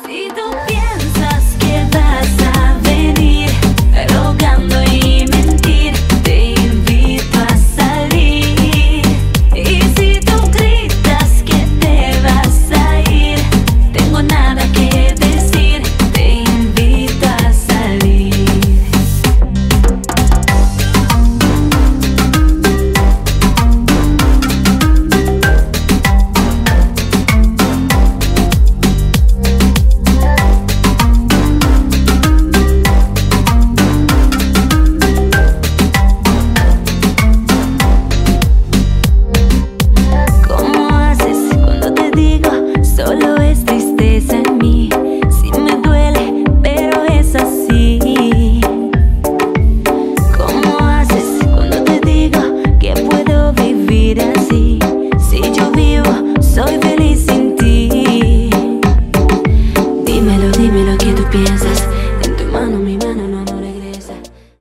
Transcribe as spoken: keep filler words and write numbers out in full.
Si tú piensas que vas a venir rogando y mentir, te invito a salir. Y si tú gritas que te vas a ir, tengo nada que decir, te invito a salir. Solo es tristeza en mí, sí me duele, pero es así. ¿Cómo haces cuando te digo que puedo vivir así? Si yo vivo, soy feliz sin ti. Dímelo, dímelo que tú piensas, en tu mano mi mano no